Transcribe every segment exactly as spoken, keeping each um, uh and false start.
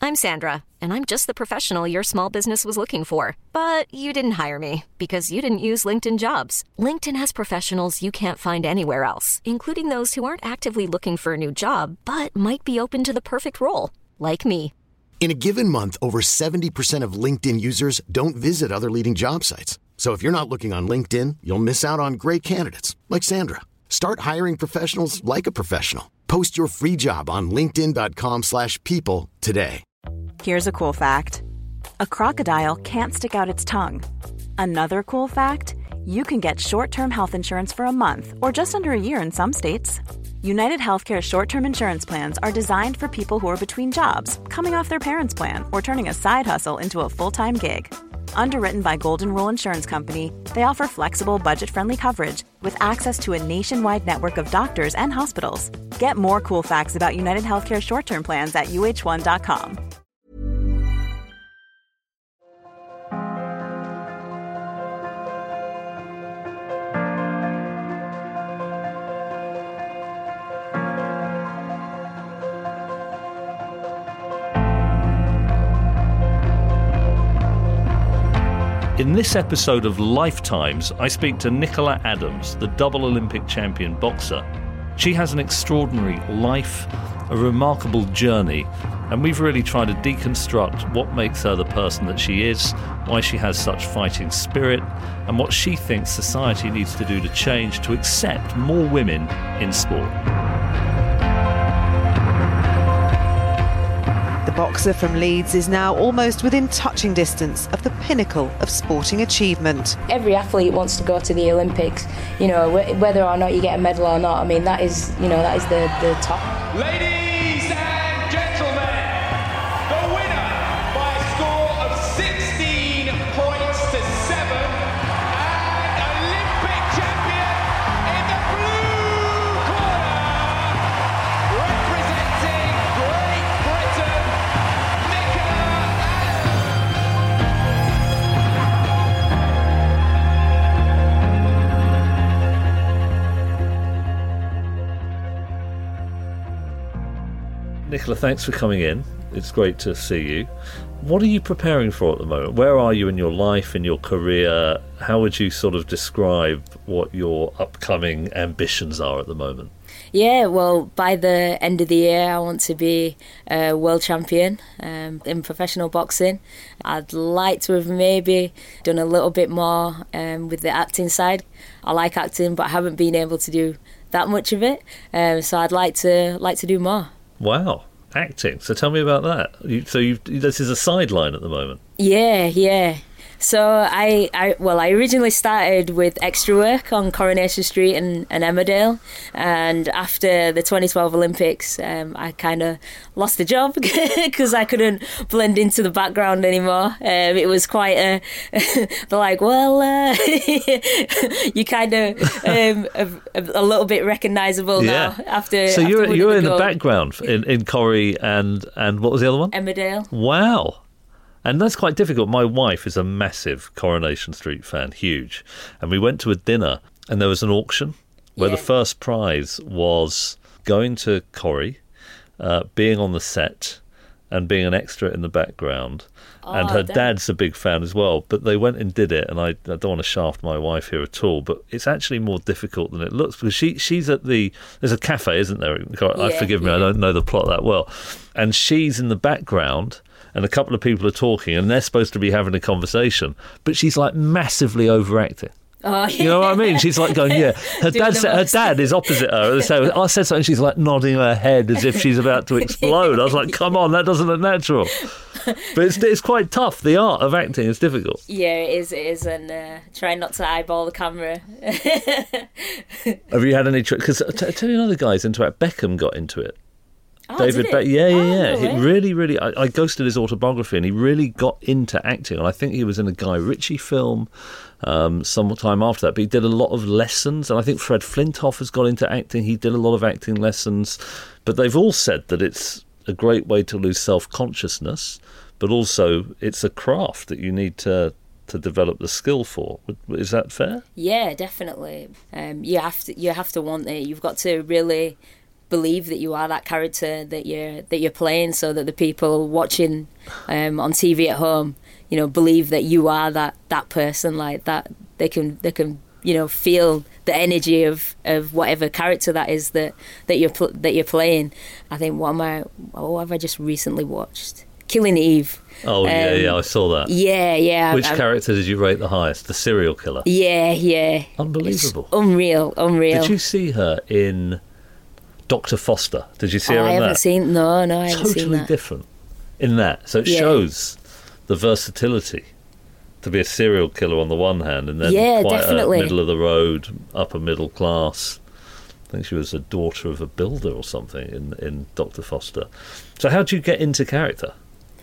I'm Sandra, and I'm just the professional your small business was looking for. But you didn't hire me because you didn't use LinkedIn Jobs. LinkedIn has professionals you can't find anywhere else, including those who aren't actively looking for a new job, but might be open to the perfect role, like me. In a given month, over seventy percent of LinkedIn users don't visit other leading job sites. So if you're not looking on LinkedIn, you'll miss out on great candidates like Sandra. Start hiring professionals like a professional. Post your free job on linkedin dot com slash people today. Here's a cool fact. A crocodile can't stick out its tongue. Another cool fact, you can get short-term health insurance for a month or just under a year in some states. United Healthcare short-term insurance plans are designed for people who are between jobs, coming off their parents' plan, or turning a side hustle into a full-time gig. Underwritten by Golden Rule Insurance Company, they offer flexible, budget-friendly coverage with access to a nationwide network of doctors and hospitals. Get more cool facts about United Healthcare short-term plans at U H one dot com. In this episode of Lifetimes, I speak to Nicola Adams, the double Olympic champion boxer. She has an extraordinary life, a remarkable journey, and we've really tried to deconstruct what makes her the person that she is, why she has such fighting spirit, and what she thinks society needs to do to change to accept more women in sport. The boxer from Leeds is now almost within touching distance of the pinnacle of sporting achievement. Every athlete wants to go to the Olympics, you know, whether or not you get a medal or not. I mean, that is, you know, that is the, the top. Ladies and gentlemen, the winner by a score of sixteen points to seven, and Olympic champion in the blue corner, representing Great Britain, Nicola Nicola, thanks for coming in. It's great to see you. What are you preparing for at the moment? Where are you in your life, in your career? How would you sort of describe what your upcoming ambitions are at the moment? Yeah, well, by the end of the year, I want to be a world champion um, in professional boxing. I'd like to have maybe done a little bit more um, with the acting side. I like acting, but I haven't been able to do that much of it. Um, so I'd like to like to do more. Wow, acting. So tell me about that. You, so you, this is a sideline at the moment. Yeah, yeah. So I, I, well, I originally started with extra work on Coronation Street and, and Emmerdale, and after the twenty twelve Olympics, um, I kind of lost the job because I couldn't blend into the background anymore. Um, it was quite a, they're like, well, uh, you kind of um, a, a little bit recognisable yeah. now after. So after you're you're in the gold. background in in Corrie and and what was the other one? Emmerdale. Wow. And that's quite difficult. My wife is a massive Coronation Street fan, huge. And we went to a dinner and there was an auction where yeah. the first prize was going to Corrie, uh, being on the set and being an extra in the background. Oh, and her damn. dad's a big fan as well. But they went and did it. And I, I don't want to shaft my wife here at all, but it's actually more difficult than it looks because she she's at the, there's a cafe, isn't there? I Yeah, forgive me, yeah. I don't know the plot that well. And she's in the background. And a couple of people are talking and they're supposed to be having a conversation, but she's like massively overacting. Oh, yeah. You know what I mean? She's like going, yeah. Her Doing dad, the said, her most. dad is opposite her. So I said something, she's like nodding her head as if she's about to explode. I was like, come on, that doesn't look natural. But it's, it's quite tough. The art of acting is difficult. Yeah, it is, it is, and uh, try not to eyeball the camera. Have you had any trick? Because I tell you another guy's into it. Beckham got into it. Oh, David did Beckham, it? yeah, yeah, Oh, yeah. no He way. really, really. I, I ghosted his autobiography, and he really got into acting. And I think he was in a Guy Ritchie film um, some time after that. But he did a lot of lessons, and I think Fred Flintoff has got into acting. He did a lot of acting lessons, but they've all said that it's a great way to lose self-consciousness, but also it's a craft that you need to to develop the skill for. Is that fair? Yeah, definitely. Um, you have to you have to want it. You've got to really believe that you are that character that you're that you're playing, so that the people watching um, on T V at home, you know, believe that you are that that person, like that. They can they can you know feel the energy of, of whatever character that is that that you're pl- that you're playing. I think what am I? Oh, have I just recently watched Killing Eve? Oh, um, yeah, yeah, I saw that. Yeah, yeah. Which I, character did you rate the highest? The serial killer? Yeah, yeah. Unbelievable. It's unreal, unreal. Did you see her in Doctor Foster? Did you see her oh, in I haven't that? seen, no, no, I haven't totally seen that. different in that. So it Yeah. shows the versatility to be a serial killer on the one hand, and then Yeah, quite definitely. a middle of the road, upper middle class. I think she was a daughter of a builder or something in, in Doctor Foster. So how do you get into character?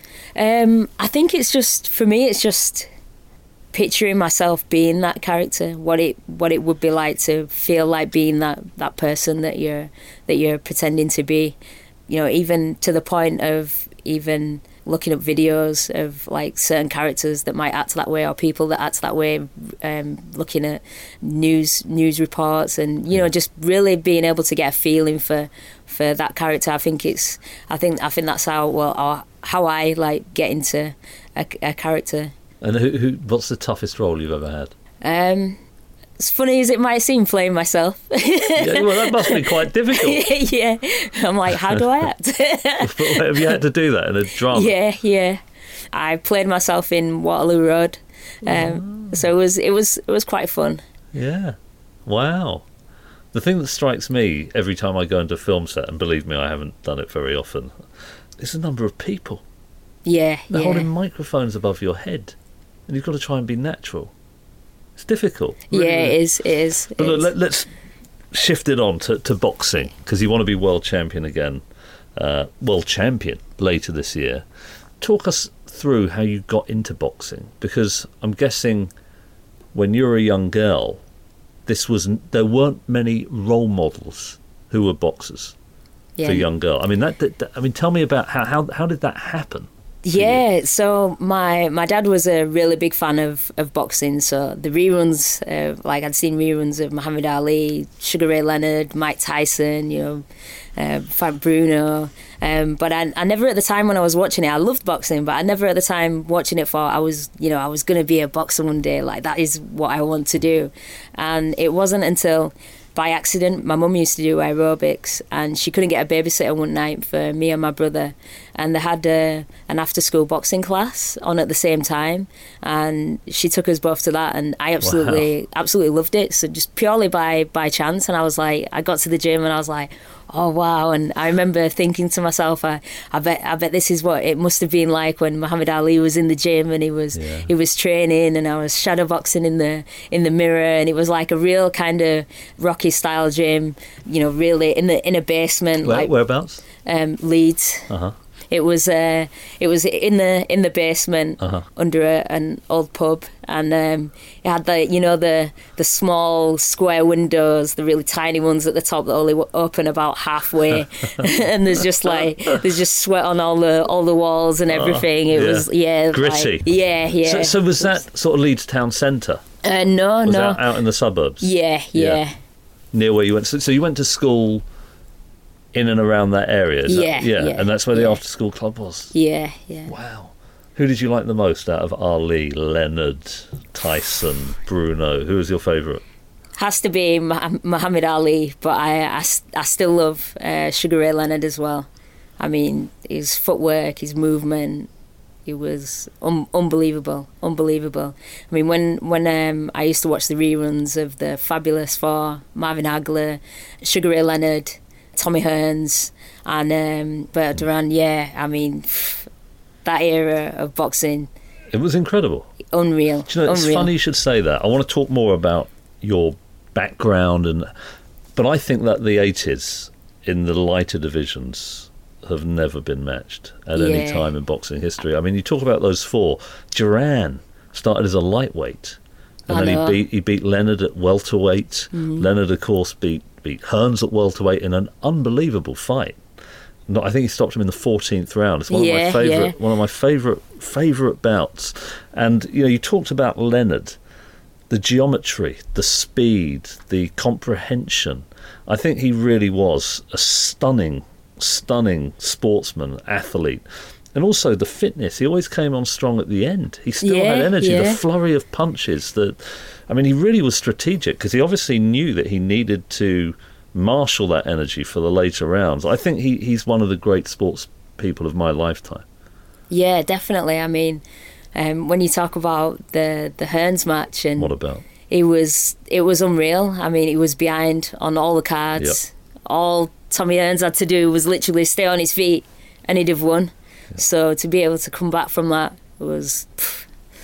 Um, I think it's just, for me, it's just picturing myself being that character, what it what it would be like to feel like being that, that person that you're that you're pretending to be. You know, even to the point of even looking up videos of like certain characters that might act that way, or people that act that way, um, looking at news news reports, and you know, just really being able to get a feeling for for that character. I think it's I think I think that's how well or how I like get into a, a character. And who, who? What's the toughest role you've ever had? Um, as funny as it might seem, playing myself. Yeah, well, that must be quite difficult. Yeah, I'm like, how do I act? Have you had to do that in a drama? Yeah, yeah. I played myself in Waterloo Road, um, oh. so it was it was it was quite fun. Yeah, wow. The thing that strikes me every time I go into a film set, and believe me, I haven't done it very often, is the number of people. Yeah, They're yeah. holding microphones above your head, and you've got to try and be natural. It's difficult. Really. Yeah, it is. It is. But it look, is. let, let's shift it on to, to boxing, because you want to be world champion again, uh, world champion later this year. Talk us through how you got into boxing, because I'm guessing when you were a young girl, this was there weren't many role models who were boxers yeah. for a young girl. I mean, that, that, that. I mean, tell me about how how how did that happen? Yeah, so my my dad was a really big fan of, of boxing. So the reruns, uh, like I'd seen reruns of Muhammad Ali, Sugar Ray Leonard, Mike Tyson, you know, uh, Frank Bruno. Um, but I, I never at the time when I was watching it, I loved boxing, but I never at the time watching it thought I was, you know, I was going to be a boxer one day. Like that is what I want to do. And it wasn't until by accident, my mum used to do aerobics, and she couldn't get a babysitter one night for me and my brother, and they had uh, an after-school boxing class on at the same time, and she took us both to that, and I absolutely, wow. absolutely loved it. So just purely by by chance, and I was like, I got to the gym, and I was like, oh wow! And I remember thinking to myself, I, I bet, I bet this is what it must have been like when Muhammad Ali was in the gym and he was, yeah. he was training, and I was shadowboxing in the in the mirror, and it was like a real kind of Rocky style gym, you know, really in the in a basement. Where, like whereabouts? Um, Leeds. Uh-huh. It was uh, it was in the in the basement uh-huh. under a, an old pub, and um, it had the you know the the small square windows, the really tiny ones at the top that only open about halfway, and there's just like there's just sweat on all the all the walls and everything. It yeah. was yeah gritty. Like, yeah, yeah. So, so was that sort of Leeds town centre? Uh, no, was no. That out in the suburbs? Yeah, yeah. yeah. Near where you went. So, so you went to school in and around that area? Is yeah, that, yeah, yeah. And that's where the yeah. after-school club was? Yeah, yeah. Wow. Who did you like the most out of Ali, Leonard, Tyson, Bruno? Who was your favourite? Has to be Muhammad Ali, but I, I, I still love uh, Sugar Ray Leonard as well. I mean, his footwork, his movement, it was un- unbelievable, unbelievable. I mean, when when um, I used to watch the reruns of the Fabulous Four, Marvin Hagler, Sugar Ray Leonard, Tommy Hearns, and um, Bert Duran, yeah, I mean, pff, that era of boxing. It was incredible. Unreal. Do you know, it's unreal. funny you should say that. I want to talk more about your background, and but I think that the eighties in the lighter divisions have never been matched at yeah. any time in boxing history. I mean, you talk about those four. Duran started as a lightweight, and I then know. he beat he beat Leonard at welterweight. Mm. Leonard, of course, beat beat Hearns at welterweight in an unbelievable fight. No, I think he stopped him in the fourteenth round. It's one yeah, of my favourite yeah. one of my favourite favourite bouts. And you know, you talked about Leonard. the geometry, the speed, the comprehension. I think he really was a stunning, stunning sportsman, athlete. And also the fitness. He always came on strong at the end. He still Yeah, had energy, yeah. the flurry of punches. That, I mean, he really was strategic because he obviously knew that he needed to marshal that energy for the later rounds. I think he, he's one of the great sports people of my lifetime. Yeah, definitely. I mean, um, when you talk about the the Hearns match, and What about? it was it was unreal. I mean, he was behind on all the cards. Yep. All Tommy Hearns had to do was literally stay on his feet, and he'd have won. Yep. So to be able to come back from that was pff,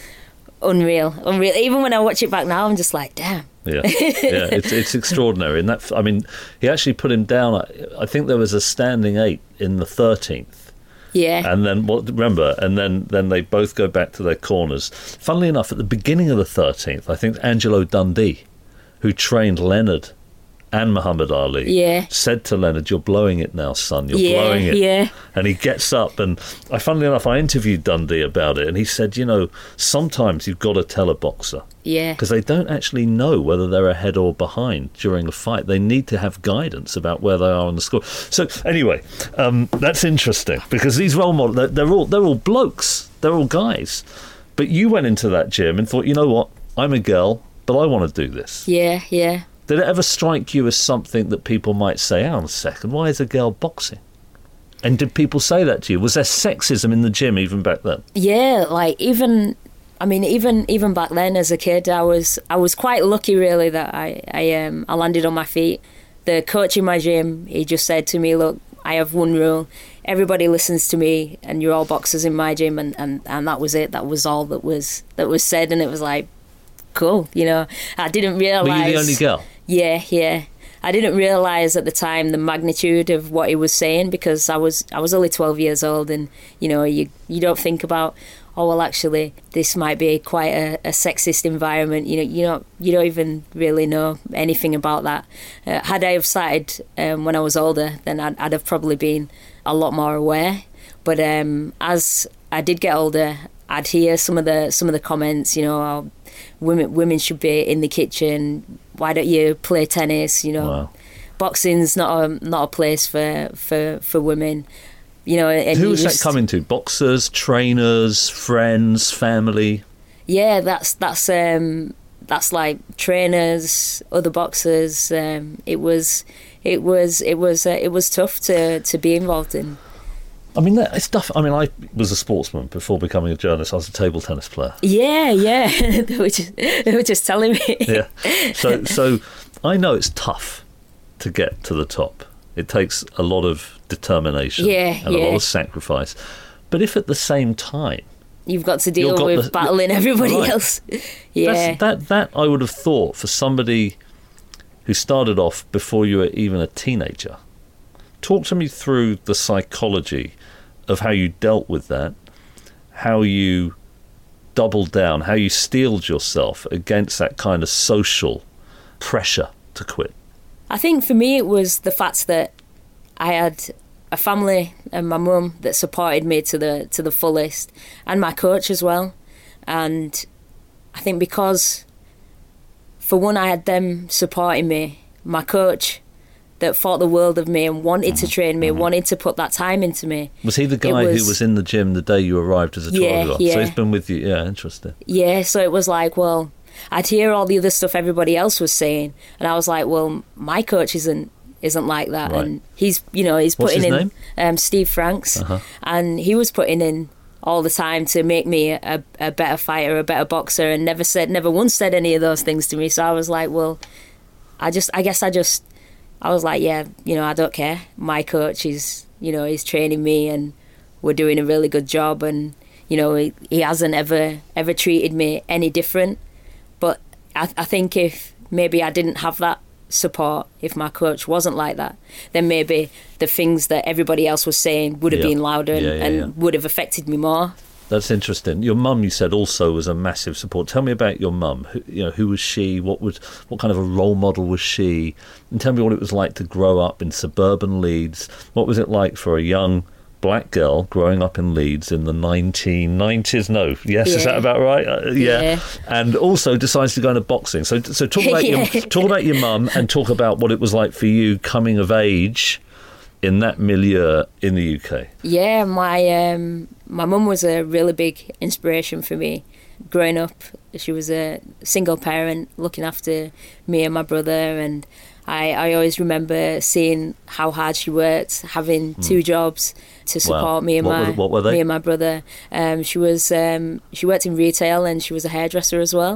unreal, unreal. Even when I watch it back now, I'm just like, damn. Yeah, yeah, it's it's extraordinary. And that, I mean, he actually put him down. I, I think there was a standing eight in the thirteenth. Yeah. And then, what? remember, and then, then they both go back to their corners. Funnily enough, at the beginning of the thirteenth, I think Angelo Dundee, who trained Leonard and Muhammad Ali, Yeah. said to Leonard, "You're blowing it now, son. You're Yeah, blowing it." yeah. And he gets up, and I, funnily enough, I interviewed Dundee about it, and he said, you know, sometimes you've got to tell a boxer. Yeah. Because they don't actually know whether they're ahead or behind during a fight. They need to have guidance about where they are on the score. So anyway, um, that's interesting because these role models, they're, they're all they're all blokes, they're all guys. But you went into that gym and thought, you know what, I'm a girl, but I want to do this. Yeah, yeah. Did it ever strike you as something that people might say, hang on a second, why is a girl boxing? And did people say that to you? Was there sexism in the gym even back then? Yeah, like even, I mean, even even back then as a kid, I was I was quite lucky really that I I um I landed on my feet. The coach in my gym, he just said to me, look, I have one rule. Everybody listens to me, and you're all boxers in my gym, and, and, and that was it. That was all that was that was said, and it was like, cool, you know. I didn't realise. Were you the only girl? Yeah, yeah. I didn't realise at the time the magnitude of what he was saying because I was I was only twelve years old, and you know you you don't think about, oh well, actually this might be quite a, a sexist environment. You know you don't you don't even really know anything about that. Uh, had I have started um, when I was older, then I'd, I'd have probably been a lot more aware. But um, as I did get older, I'd hear some of the some of the comments. You know, oh, women women should be in the kitchen. Why don't you play tennis? You know, Wow. boxing's not a not a place for for, for women. You know, and Who you was that just- coming to? Boxers, trainers, friends, family? Yeah, that's that's um, that's like trainers, other boxers. Um, it was it was it was uh, it was tough to to be involved in. I mean, that, it's tough. I mean, I was a sportsman before becoming a journalist. I was a table tennis player. Yeah, yeah. they were just they were just telling me. Yeah. So, so I know it's tough to get to the top. It takes a lot of determination Yeah, and a yeah. lot of sacrifice. But if at the same time, You've got to deal You've got with the- battling everybody Right. else. Yeah. that's, that that I would have thought for somebody who started off before you were even a teenager. Talk to me through the psychology of how you dealt with that, how you doubled down, how you steeled yourself against that kind of social pressure to quit. I think for me it was the fact that I had a family and my mum that supported me to the to the fullest, and my coach as well. And I think because, for one, I had them supporting me, my coach that thought the world of me and wanted to train me, wanted to put that time into me. Was he the guy was- who was in the gym the day you arrived as a Yeah, twelve-year-old? yeah. So he's been with you. Yeah, interesting. Yeah, so it was like, well, I'd hear all the other stuff everybody else was saying, and I was like, well, my coach isn't isn't like that, Right. and he's, you know, he's What's putting his in name? Um, Steve Franks, Uh-huh. and he was putting in all the time to make me a, a better fighter, a better boxer, and never said, never once said any of those things to me. So I was like, well, I just, I guess I just, I was like, yeah, you know, I don't care. My coach is, you know, he's training me, and we're doing a really good job, and you know, he, he hasn't ever ever treated me any different. But I, I think if maybe I didn't have that support, if my coach wasn't like that, then maybe the things that everybody else was saying would have Yeah. been louder and, Yeah, yeah, and yeah. would have affected me more. That's interesting. Your mum, you said, also was a massive support. Tell me about your mum. Who, you know, who was she? What was, what kind of a role model was she? And tell me what it was like to grow up in suburban Leeds. What was it like for a young black girl growing up in Leeds in the nineteen nineties. No, yes, Yeah. is that about right? Uh, yeah. Yeah. And also decides to go into boxing. So, so talk about Yeah. your talk about your mum and talk about what it was like for you coming of age in that milieu in the U K. Yeah, my um, my mum was a really big inspiration for me. Growing up, she was a single parent looking after me and my brother, and I, I always remember seeing how hard she worked, having two jobs to support Wow. me and What my were- what were they? me and my brother. Um, she was um, she worked in retail and she was a hairdresser as well.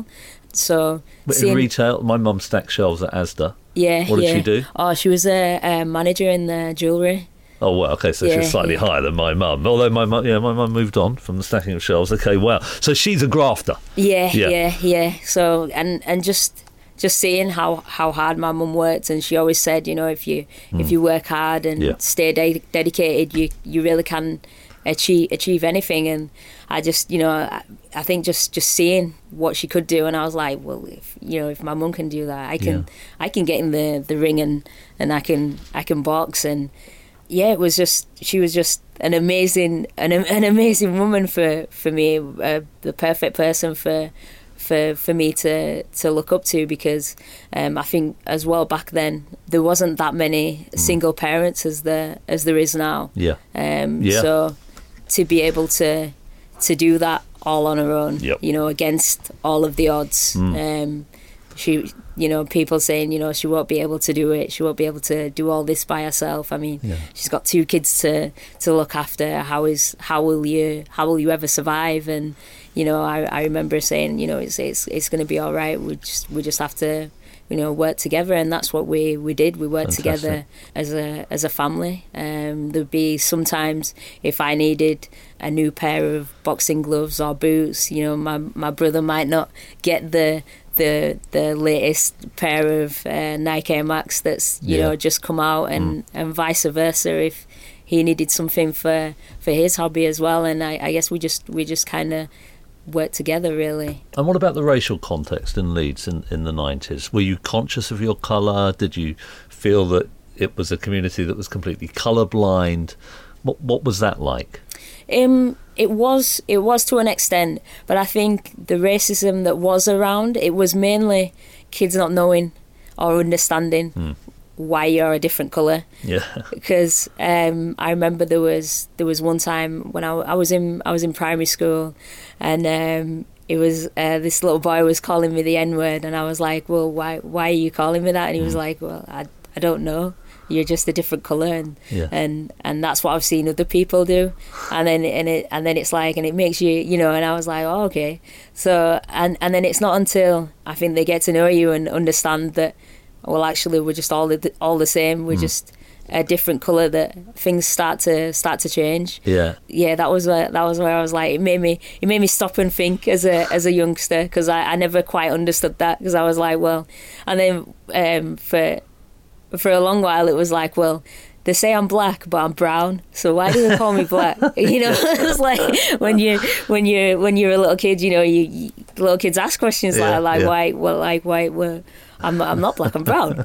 So But in seeing- retail, my mum stacked shelves at Asda. yeah, What did yeah. she do? Oh, she was a, a manager in the jewellery. Oh, well, okay, so Yeah, she's slightly yeah. higher than my mum. Although my mum, yeah, my mum moved on from the stacking of shelves. Okay, wow. So she's a grafter. Yeah, Yeah. yeah, yeah. So and and just just seeing how, how hard my mum worked, and she always said, you know, if you if you work hard and Yeah. stay de- dedicated, you you really can achieve achieve anything. And I just, you know, I, I think just just seeing what she could do, and I was like, well, if you know, if my mum can do that, I can I can get in the, the ring and and I can I can box. And yeah, it was just she was just an amazing an an amazing woman for for me, uh, the perfect person for. For, for me to, to look up to, because um, I think as well back then there wasn't that many single parents as there as there is now. Yeah. Um, Yeah. So to be able to to do that all on her own, Yep. you know, against all of the odds. Um, she, you know, people saying, you know, she won't be able to do it. She won't be able to do all this by herself. I mean, she's got two kids to, to look after. How is how will you how will you ever survive? And you know, I, I remember saying, you know, it's it's it's going to be all right. We just we just have to, you know, work together, and that's what we, we did. We worked Fantastic. together as a as a family. Um, there'd be sometimes if I needed a new pair of boxing gloves or boots, you know, my my brother might not get the the the latest pair of uh, Nike Air Max that's you Yeah. know just come out, and, and vice versa if he needed something for, for his hobby as well. And I, I guess we just we just kind of worked together really. And what about the racial context in Leeds in, in the nineties? Were you conscious of your colour? Did you feel that it was a community that was completely colourblind? What what was that like? Um, it was it was to an extent, but I think the racism that was around, it was mainly kids not knowing or understanding why you're a different colour. Yeah. Because um, I remember there was there was one time when I, I was in I was in primary school, and um, it was uh, this little boy was calling me the N word, and I was like, well, why why are you calling me that? And he was like, well, I I don't know. You're just a different colour, and Yeah. and and that's what I've seen other people do, and then and it and then it's like, and it makes you, you know. And I was like, oh, okay. So and and then it's not until I think they get to know you and understand that, well, actually, we're just all the, all the same. We're just a different colour, that things start to start to change. Yeah. Yeah, that was where that was where I was like, it made me it made me stop and think as a as a youngster, because I, I never quite understood that, because I was like, well, and then um, for for a long while it was like, well, they say I'm black, but I'm brown, so why do they call me black? You know, it's like when you when you when you're a little kid, you know, you, you little kids ask questions Yeah, like like yeah. why well like why well I'm I'm not black, I'm brown.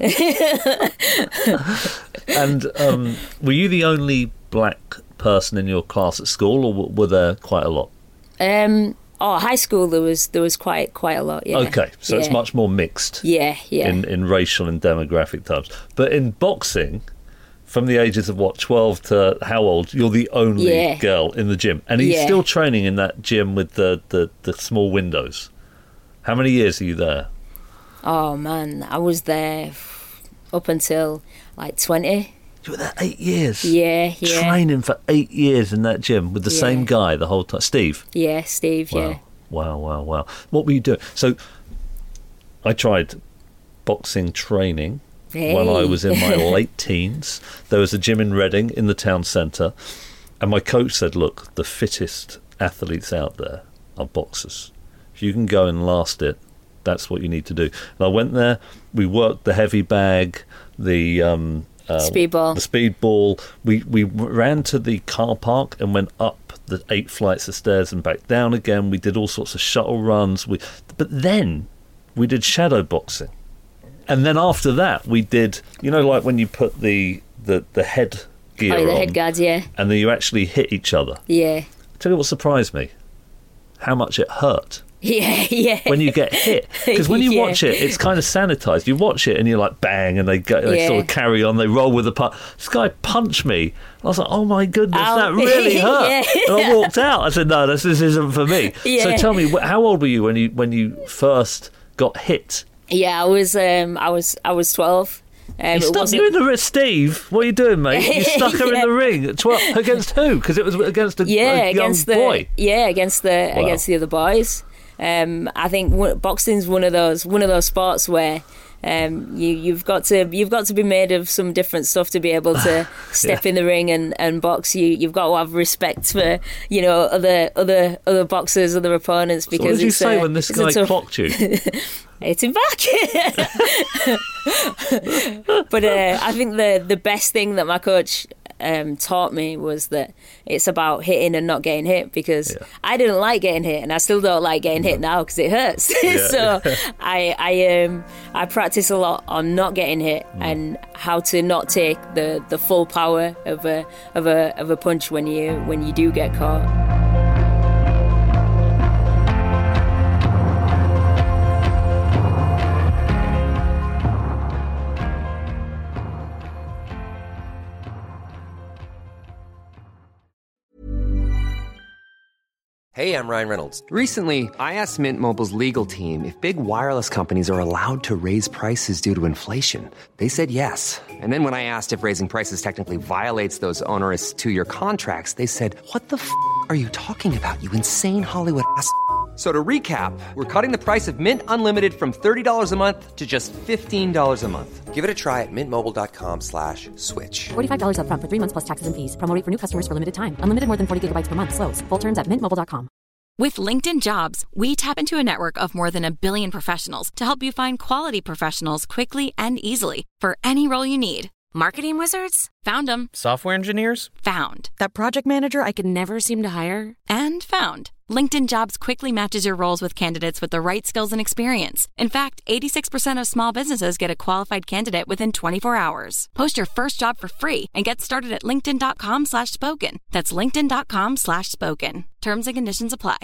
And um, were you the only black person in your class at school, or w- were there quite a lot? um, oh, high school there was there was quite quite a lot. Yeah. Okay, so it's Yeah. much more mixed. Yeah, yeah. in, in racial and demographic terms. But in boxing, from the ages of what, twelve to how old, you're the only Yeah. girl in the gym. And are you Yeah. still training in that gym with the, the, the small windows? How many years are you there? Oh man, I was there f- up until like twenty. You were there eight years? Yeah, yeah. Training for eight years in that gym with the Yeah. same guy the whole time. Steve? Yeah, Steve, Wow. yeah. Wow, wow, wow. What were you doing? So I tried boxing training when I Hey. was in my late teens. There was a gym in Reading in the town centre, and my coach said, look, the fittest athletes out there are boxers. If you can go and last it, that's what you need to do. And I went there, we worked the heavy bag, the um, uh, Speedball. the speedball. We, we ran to the car park and went up the eight flights of stairs and back down again. We did all sorts of shuttle runs. We, but then we did shadow boxing. And then after that, we did, you know, like when you put the, the, the head gear Oh, the on, head guards, yeah. and then you actually hit each other. Yeah. Tell you what surprised me, how much it hurt. Yeah, yeah. When you get hit, because when you Yeah. watch it, it's kind of sanitized. You watch it and you're like, bang, and they go, they Yeah. sort of carry on. They roll with the punt. This guy punched me, and I was like, oh my goodness, Ow. that really hurt. Yeah. And I walked out. I said, no, this, this isn't for me. Yeah. So tell me, wh- how old were you when you when you first got hit? Yeah, I was um, I was I was twelve. Um, You it stuck wasn't- you in the ring, Steve. What are you doing, mate? You stuck her in Yeah. the ring at twelve against who? Because it was against a, yeah, a young against the boy. yeah against the Wow. against the other boys. Um, I think one, boxing's one of those one of those sports where um, you you've got to you've got to be made of some different stuff to be able to step in the ring and, and box. You you've got to have respect for you know other other other boxers, other opponents. So Because what did you it's say a, when this it's a guy tough- clocked you? Hit him back. But uh, I think the the best thing that my coach um, taught me was that it's about hitting and not getting hit, because Yeah. I didn't like getting hit, and I still don't like getting hit now because it hurts. So I I um I practice a lot on not getting hit and how to not take the, the full power of a of a of a punch when you when you do get caught. Hey, I'm Ryan Reynolds. Recently, I asked Mint Mobile's legal team if big wireless companies are allowed to raise prices due to inflation. They said yes. And then when I asked if raising prices technically violates those onerous two-year contracts, they said, "What the f*** are you talking about, you insane Hollywood ass?" So to recap, we're cutting the price of Mint Unlimited from thirty dollars a month to just fifteen dollars a month. Give it a try at mintmobile.com slash switch. forty-five dollars up front for three months plus taxes and fees. Promo rate for new customers for limited time. Unlimited more than forty gigabytes per month. Slows full terms at mint mobile dot com. With LinkedIn Jobs, we tap into a network of more than a billion professionals to help you find quality professionals quickly and easily for any role you need. Marketing wizards? Found them. Software engineers? Found. That project manager I could never seem to hire? And found. LinkedIn Jobs quickly matches your roles with candidates with the right skills and experience. In fact, eighty-six percent of small businesses get a qualified candidate within twenty-four hours. Post your first job for free and get started at linkedin.com slash spoken. That's linkedin.com slash spoken. Terms and conditions apply.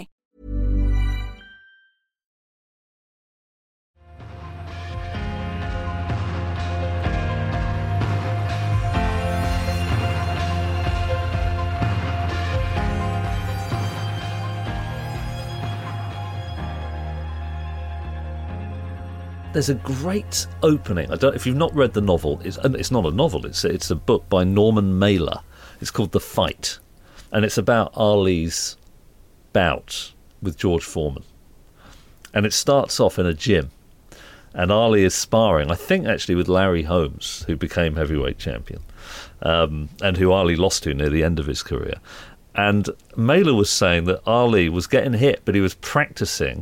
There's a great opening. I don't. If you've not read the novel, it's and it's not a novel. It's it's a book by Norman Mailer. It's called The Fight, and it's about Ali's bout with George Foreman. And it starts off in a gym, and Ali is sparring, I think actually with Larry Holmes, who became heavyweight champion, um, and who Ali lost to near the end of his career. And Mailer was saying that Ali was getting hit, but he was practicing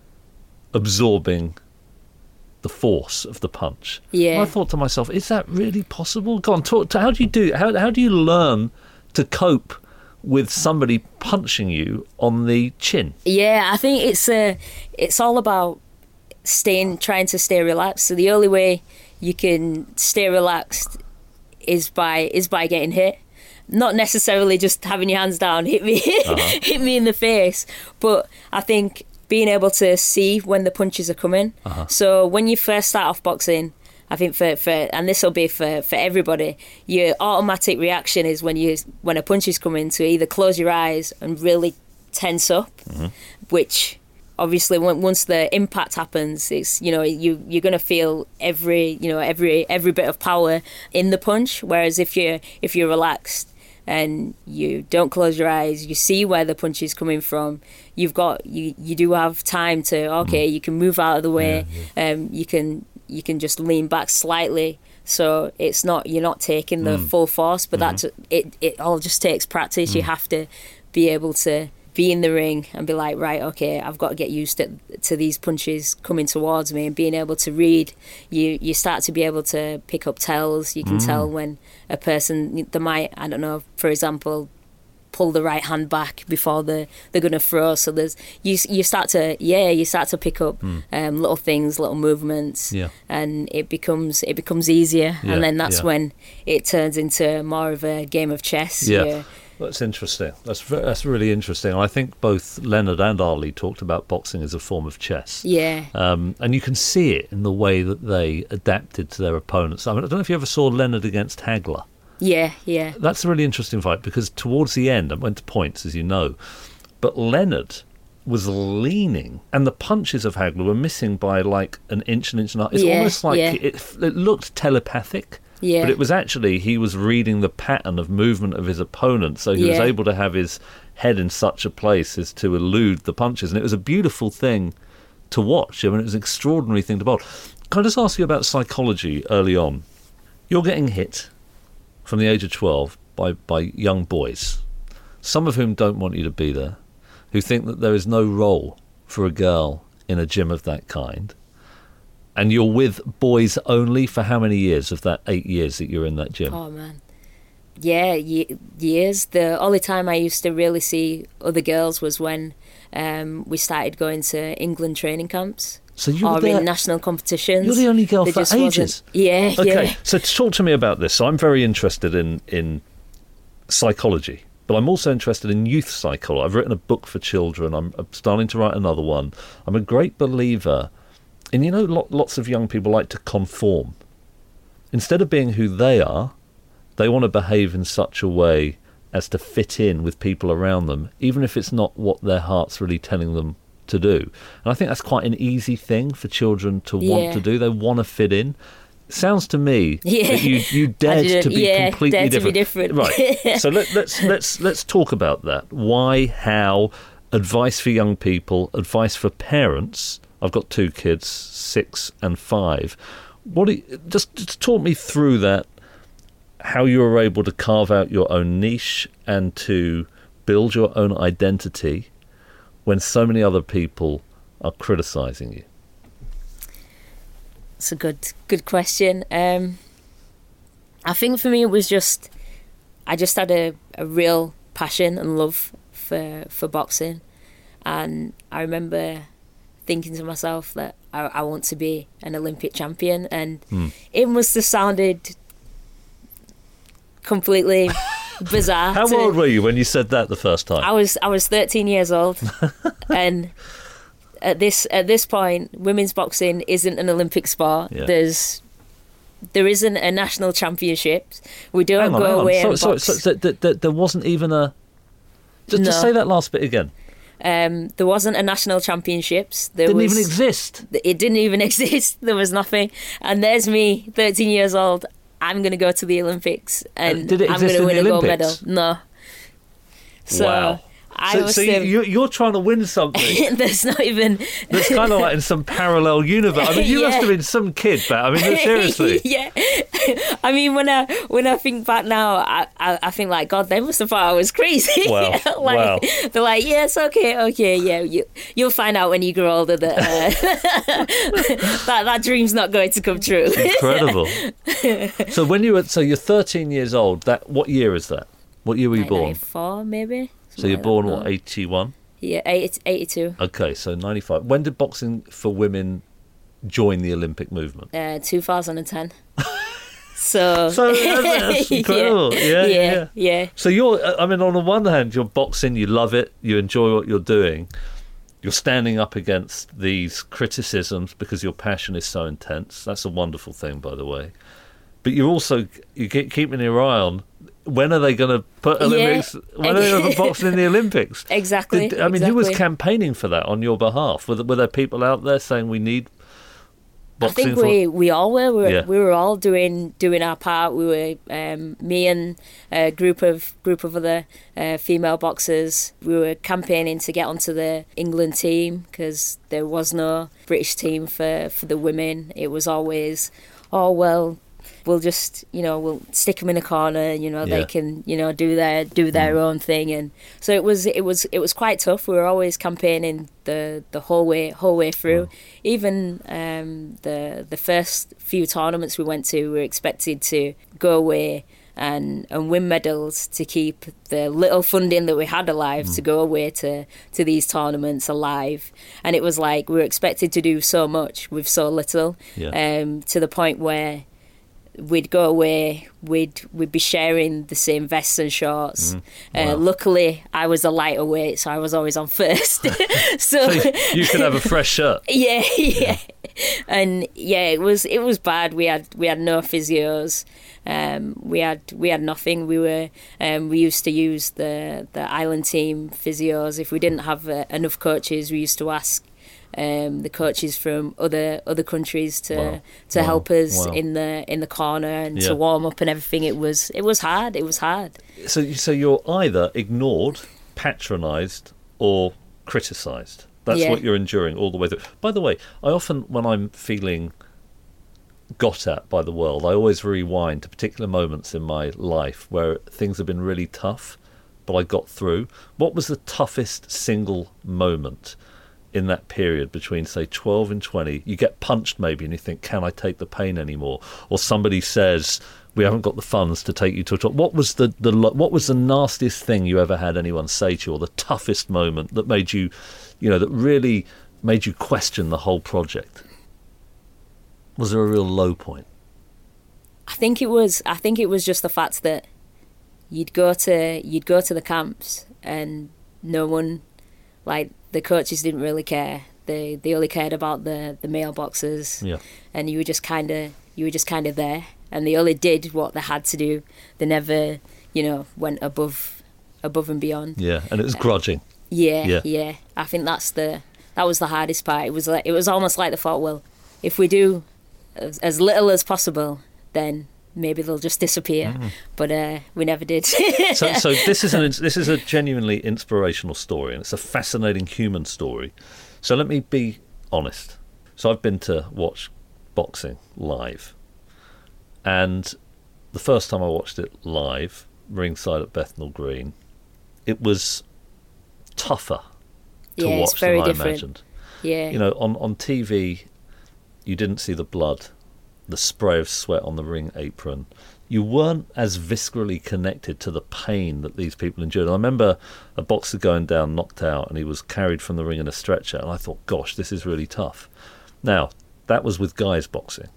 absorbing the force of the punch. Yeah. And I thought to myself, is that really possible? Go on, talk to how do you do how how do you learn to cope with somebody punching you on the chin? Yeah, I think it's uh, it's all about staying, trying to stay relaxed. So the only way you can stay relaxed is by is by getting hit. Not necessarily just having your hands down, hit me, uh-huh. hit me in the face. But I think being able to see when the punches are coming. Uh-huh. So when you first start off boxing, I think for, for and this will be for, for everybody, your automatic reaction is when you when a punch is coming to either close your eyes and really tense up, mm-hmm. which obviously when, once the impact happens, it's you know you you're gonna feel every you know every every bit of power in the punch. Whereas if you if you're relaxed and you don't close your eyes, you see where the punch is coming from. You've got you you do have time to okay, mm. you can move out of the way. Yeah, yeah. Um, you can. You can just lean back slightly, so it's not you're not taking the mm. full force, but mm-hmm. that's it. It all just takes practice. Mm. You have to be able to be in the ring and be like, right, okay, I've got to get used to, to these punches coming towards me, and being able to read. You you start to be able to pick up tells. You can mm. tell when a person they might, I don't know, for example, pull the right hand back before the they're going to throw. So there's you you start to yeah you start to pick up Mm. um, little things, little movements, Yeah. and it becomes it becomes easier, Yeah, and then that's yeah. when it turns into more of a game of chess. Yeah. You're- That's interesting. That's ve- that's really interesting. I think both Leonard and Ali talked about boxing as a form of chess. Yeah. Um, and you can see it in the way that they adapted to their opponents. I, mean, I don't know if you ever saw Leonard against Hagler. Yeah, yeah. That's a really interesting fight because towards the end, I went to points, as you know, but Leonard was leaning and the punches of Hagler were missing by like an inch, an inch and a half. It's Yeah, almost like yeah. it, it looked telepathic. Yeah. But it was actually, he was reading the pattern of movement of his opponent, so he was Yeah. able to have his head in such a place as to elude the punches. And it was a beautiful thing to watch. I mean, it was an extraordinary thing to bowl. Can I just ask you about psychology early on? You're getting hit from the age of twelve by, by young boys, some of whom don't want you to be there, who think that there is no role for a girl in a gym of that kind. And you're with boys only for how many years of that eight years that you're in that gym? Oh man, yeah, ye- years. The only time I used to really see other girls was when um, we started going to England training camps. So you were or there- in national competitions. You're the only girl There for just wasn't- ages. Yeah, Okay, yeah. so talk to me about this. So I'm very interested in, in psychology, but I'm also interested in youth psychology. I've written a book for children. I'm, I'm starting to write another one. I'm a great believer in, you know, lo- lots of young people like to conform. Instead of being who they are, they want to behave in such a way as to fit in with people around them, even if it's not what their heart's really telling them to do. And I think that's quite an easy thing for children to want Yeah. to do. They want to fit in. Sounds to me Yeah. that you you dared didn't- to be yeah, completely dared to be different. different. Right. So let, let's let's let's talk about that. Why? How? Advice for young people. Advice for parents. I've got two kids, six and five. What? Do you, just, just talk me through that. How you were able to carve out your own niche and to build your own identity when so many other people are criticising you. It's a good good question. Um, I think for me it was just I just had a, a real passion and love for for boxing, and I remember thinking to myself that I, I want to be an Olympic champion, and Hmm. it must have sounded completely bizarre. How to- old were you when you said that the first time? I was I was thirteen years old, and at this at this point, women's boxing isn't an Olympic sport. Yeah. There's there isn't a national championship. We don't Hang on, go hang on. away Sorry, and sorry, box. so, so, th- th- there wasn't even a. Just, just No. say that last bit again. Um, there wasn't a national championships. There Didn't was, even exist. It didn't even exist. There was nothing. And there's me, thirteen years old. I'm going to go to the Olympics, and Uh, did it I'm exist going to in win the a gold medal. Olympics? No. So Wow. I so was so the- you, you're trying to win something there's not even. that's kind of like in some parallel universe. I mean, you must Yeah. have been some kid, but I mean, seriously. Yeah. I mean, when I when I think back now, I, I, I think like, God, they must have thought I was crazy. Wow. like, Wow. They're like, yes, okay, okay, yeah, you you'll find out when you grow older that uh, that that dream's not going to come true. Incredible. So when you were, so you're thirteen years old. That what year is that? What year were you born? ninety-four, maybe. So you're Something born like what, that. eighty-one? Yeah, eighty, eighty-two. Okay, so ninety-five. When did boxing for women join the Olympic movement? Uh, two thousand ten. So, So that's incredible. Yeah, yeah, yeah, yeah. yeah. So you're, I mean, on the one hand, you're boxing, you love it, you enjoy what you're doing. You're standing up against these criticisms because your passion is so intense. That's a wonderful thing, by the way. But you're also you keep keeping your eye on when are they going to put Yeah. Olympics? When are they going to put boxing in the Olympics? Exactly. Did- I mean, who was exactly. campaigning for that on your behalf? Were there, were there people out there saying we need I boxing? think for we, we all were. We were, Yeah. we were all doing doing our part. We were um, me and a group of group of other uh, female boxers. We were campaigning to get onto the England team because there was no British team for, for the women. It was always, oh well, we'll just you know we'll stick them in a corner. You know Yeah. they can you know do their do their own thing. And so it was it was it was quite tough. We were always campaigning the the whole way whole way through. Even um, the the first few tournaments we went to, we were expected to go away and and win medals to keep the little funding that we had alive mm. to go away to to these tournaments alive. And it was like we were expected to do so much with so little, yeah. um, to the point where we'd go away, we'd we'd be sharing the same vests and shorts. Mm. Wow. Uh, luckily, I was a lighter weight, so I was always on first. so, so you could have a fresh shirt. Yeah, yeah, and yeah, it was it was bad. We had we had no physios. Um, we had we had nothing. We were um, we used to use the the island team physios. If we didn't have uh, enough coaches, we used to ask Um, the coaches from other other countries to wow. to wow. help us wow. in the in the corner and yeah. to warm up and everything. It was it was hard. It was hard. So so you're either ignored, patronised, or criticised. That's yeah. what you're enduring all the way through. By the way, I often, when I'm feeling got at by the world, I always rewind to particular moments in my life where things have been really tough, but I got through. What was the toughest single moment in that period between, say, twelve and twenty? You get punched maybe and you think, can I take the pain anymore? Or somebody says, we haven't got the funds to take you to a talk. What was the, the what was the nastiest thing you ever had anyone say to you, or the toughest moment that made you, you know, that really made you question the whole project? Was there a real low point? I think it was I think it was just the fact that you'd go to you'd go to the camps and no one, like, the coaches didn't really care. They they only cared about the, the male boxers. Yeah. And you were just kind of you were just kind of there, and they only did what they had to do. They never, you know, went above above and beyond. Yeah, and it was grudging. Uh, yeah, yeah, yeah. I think that's the that was the hardest part. It was like it was almost like they thought, well, if we do as, as little as possible, then maybe they'll just disappear. Mm. But uh, we never did. so, so this is an this is a genuinely inspirational story, and it's a fascinating human story. So let me be honest. So I've been to watch boxing live, and the first time I watched it live, ringside at Bethnal Green, it was tougher to yeah, watch it's very than I different. imagined. Yeah, you know, on on T V, you didn't see the blood, the spray of sweat on the ring apron. You weren't as viscerally connected to the pain that these people endured. And I remember a boxer going down, knocked out, and he was carried from the ring in a stretcher, and I thought, gosh, this is really tough. Now, that was with guys boxing.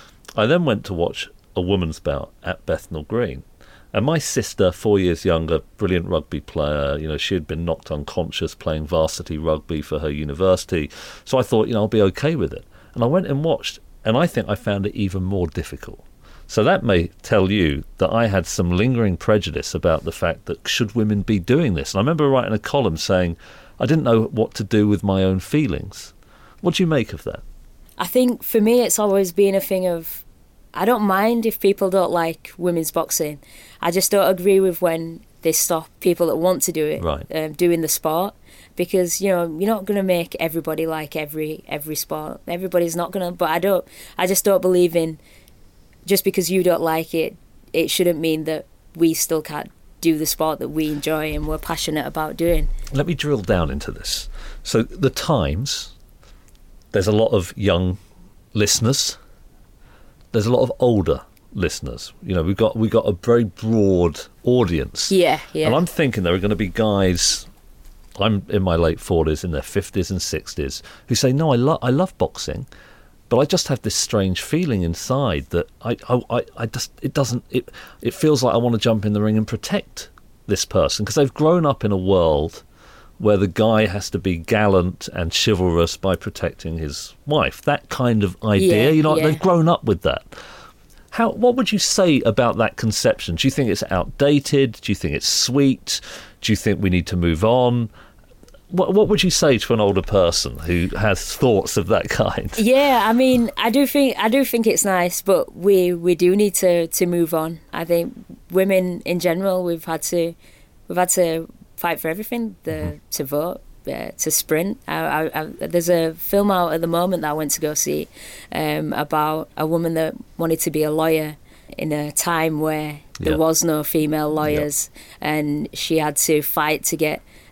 I then went to watch a women's bout at Bethnal Green, and my sister, four years younger, brilliant rugby player, you know, she had been knocked unconscious playing varsity rugby for her university, so I thought, you know, I'll be okay with it. And I went and watched, and I think I found it even more difficult. So that may tell you that I had some lingering prejudice about the fact that should women be doing this. And I remember writing a column saying I didn't know what to do with my own feelings. What do you make of that? I think for me it's always been a thing of, I don't mind if people don't like women's boxing. I just don't agree with when they stop people that want to do it, right. um, doing the sport. Because, you know, you're not going to make everybody like every every sport. Everybody's not going to, but I don't, I just don't believe in, just because you don't like it, it shouldn't mean that we still can't do the sport that we enjoy and we're passionate about doing. Let me drill down into this. So the Times, there's a lot of young listeners. There's a lot of older listeners. You know, we've got we got a very broad audience. Yeah, yeah. And I'm thinking there are going to be guys, I'm in my late forties, in their fifties and sixties, who say, no, I, lo- I love boxing, but I just have this strange feeling inside that I, I, I just, it doesn't, it, it feels like I want to jump in the ring and protect this person, because they've grown up in a world where the guy has to be gallant and chivalrous by protecting his wife. That kind of idea, yeah, you know, yeah. they've grown up with that. How? What would you say about that conception? Do you think it's outdated? Do you think it's sweet? Do you think we need to move on? What, what would you say to an older person who has thoughts of that kind? Yeah, I mean, I do think I do think it's nice, but we, we do need to, to move on. I think women in general, we've had to we've had to fight for everything, the, mm-hmm. to vote, uh, to sprint. I, I, I, there's a film out at the moment that I went to go see um, about a woman that wanted to be a lawyer in a time where there yeah. was no female lawyers, yeah. and she had to fight to get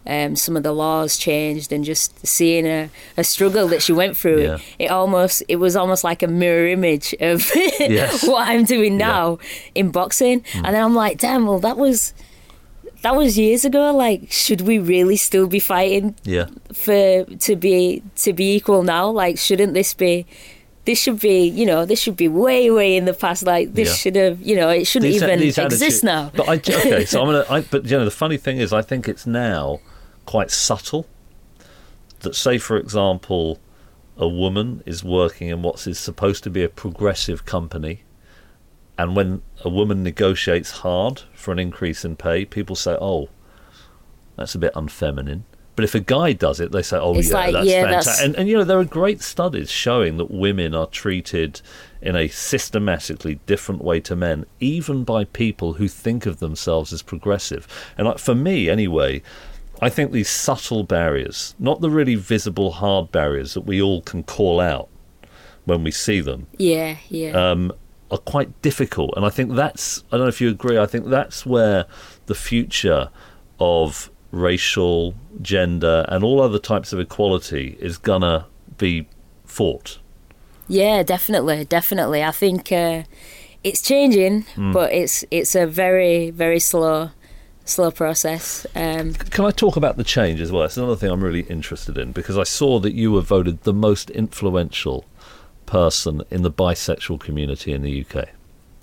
um, some of the laws changed, and just seeing a, a struggle that she went through, Yeah. it almost it was almost like a mirror image of Yes. what I'm doing now in boxing. Mm. And then I'm like, damn, well, that was that was years ago. Like, should we really still be fighting Yeah. for to be to be equal now? Like, shouldn't this be? This should be, you know, this should be way, way in the past. Like, this Yeah. should have, you know, it shouldn't These- even these exist attitude- now. But I, okay, so I'm gonna. I, but you know, the funny thing is, I think it's now quite subtle. That, say, for example, a woman is working in what is supposed to be a progressive company, and when a woman negotiates hard for an increase in pay, people say, "Oh, that's a bit unfeminine." But if a guy does it, they say, "Oh, It's yeah, like, that's yeah, fantastic." that's- And, and you know, there are great studies showing that women are treated in a systematically different way to men, even by people who think of themselves as progressive. And like, for me, anyway, I think these subtle barriers, not the really visible hard barriers that we all can call out when we see them, Yeah, yeah. um, are quite difficult. And I think that's, I don't know if you agree, I think that's where the future of racial, gender, and all other types of equality is gonna be fought. Yeah, definitely, definitely. I think uh, it's changing, Mm. but it's it's a very, very slow, slow process. Um, Can I talk about the change as well? It's another thing I'm really interested in, because I saw that you were voted the most influential person in the bisexual community in the U K.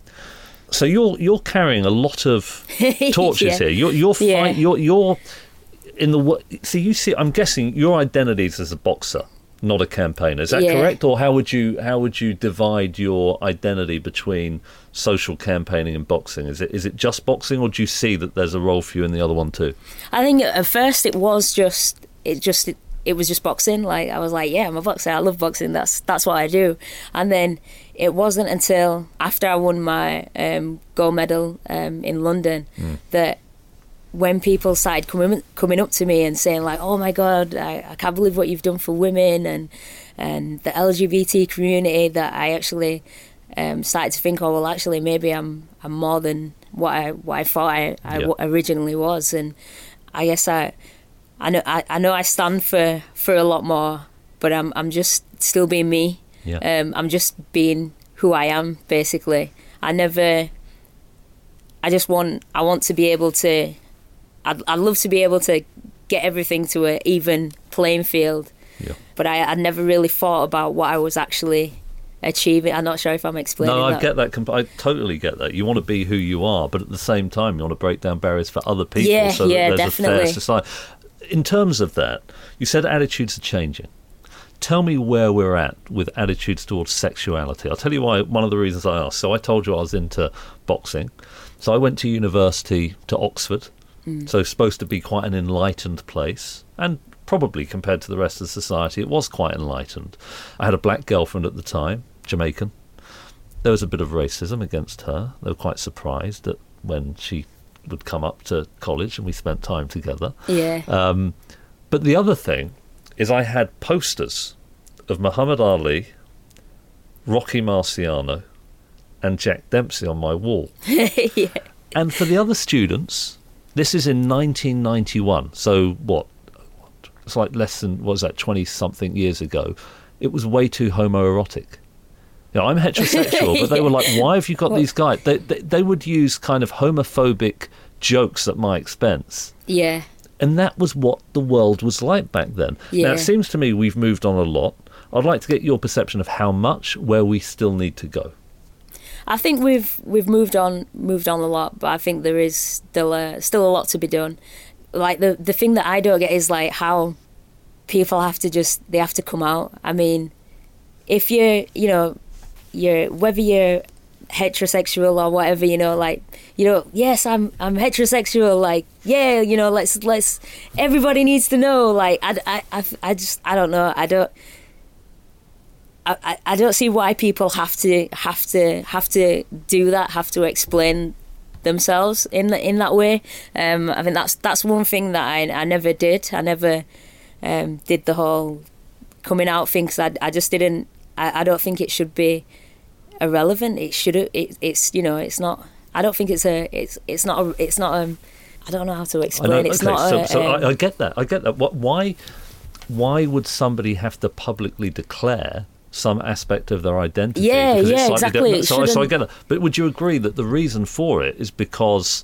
So you're you're carrying a lot of torches Yeah. here. You're you're, Yeah. fight, you're you're in the wo- so you see. I'm guessing your identity is as a boxer, not a campaigner. Is that Yeah. correct? Or how would you how would you divide your identity between social campaigning and boxing? Is it is it just boxing, or do you see that there's a role for you in the other one too? I think at first it was just it just it, it was just boxing. Like, I was like, yeah, I'm a boxer. I love boxing. That's that's what I do. And then it wasn't until after I won my um, gold medal um, in London Mm. that when people started coming coming up to me and saying like, oh my God, I, I can't believe what you've done for women and and the L G B T community, that I actually um, started to think, oh well, actually maybe I'm I'm more than what I what I thought I, I Yeah. originally was. And I guess I I know I, I know I stand for, for a lot more, but I'm I'm just still being me. Yeah. Um, I'm just being who I am, basically. I never. I just want. I want to be able to. I'd, I'd love to be able to get everything to an even playing field. Yeah. But I, I never really thought about what I was actually achieving. I'm not sure if I'm explaining No, I that. get that. comp- I totally get that. You want to be who you are, but at the same time, you want to break down barriers for other people, Yeah, so yeah, that there's a fair definitely. society. In terms of that, you said attitudes are changing. Tell me where we're at with attitudes towards sexuality. I'll tell you why. One of the reasons I asked. So I told you I was into boxing. So I went to university to Oxford. Mm. So supposed to be quite an enlightened place, and probably compared to the rest of society, it was quite enlightened. I had a black girlfriend at the time, Jamaican. There was a bit of racism against her. They were quite surprised that when she would come up to college and we spent time together. Yeah. Um, but the other thing is I had posters of Muhammad Ali, Rocky Marciano, and Jack Dempsey on my wall. yeah. And for the other students, this is in nineteen ninety-one. So what? It's like less than, what was that, twenty-something years ago. It was way too homoerotic. You know, I'm heterosexual, but they were like, why have you got these guys? They, they, they would use kind of homophobic jokes at my expense. Yeah. And that was what the world was like back then. Yeah. Now, it seems to me we've moved on a lot. I'd like to get your perception of how much, where we still need to go. I think we've we've moved on moved on a lot, but I think there is still a, still a lot to be done. Like the the thing that I don't get is like how people have to just they have to come out. I mean, if you're you know you're whether you're heterosexual or whatever, you know, like, you know, yes, I'm I'm heterosexual, like, yeah, you know, let's let's everybody needs to know, like, I, I, I, I just I don't know, I don't. I, I don't see why people have to have to have to do that, have to explain themselves in the, in that way. Um, I think that's that's one thing that I I never did. I never um, did the whole coming out thing, because I I just didn't. I, I don't think it should be irrelevant. It should. It, it's you know it's not. I don't think it's a. It's it's not. A, it's not. A, I don't know how to I explain. know, It's okay, not. so, a, so um, I, I get that. I get that. What? Why? Why would somebody have to publicly declare some aspect of their identity? Yeah, Because it's yeah, slightly exactly. different. It So, I- so I shouldn't- get that. But would you agree that the reason for it is because